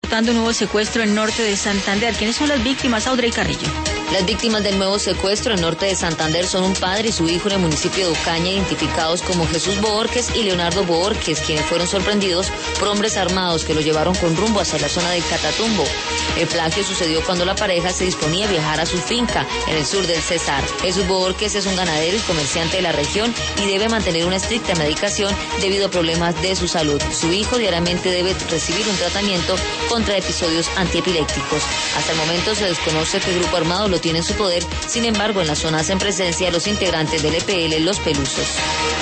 Un nuevo secuestro en norte de Santander. ¿Quiénes son las víctimas, Audrey Carrillo? Las víctimas del nuevo secuestro en norte de Santander son un padre y su hijo en el municipio de Ocaña, identificados como Jesús Bohórquez y Leonardo Bohórquez, quienes fueron sorprendidos por hombres armados que los llevaron con rumbo hacia la zona del Catatumbo. El plagio sucedió cuando la pareja se disponía a viajar a su finca en el sur del Cesar. Jesús Bohórquez es un ganadero y comerciante de la región y debe mantener una estricta medicación debido a problemas de su salud. Su hijo diariamente debe recibir un tratamiento contra episodios antiepilépticos. Hasta el momento se desconoce qué grupo armado lo tiene en su poder, sin embargo en la zona hacen presencia los integrantes del EPL Los Pelusos.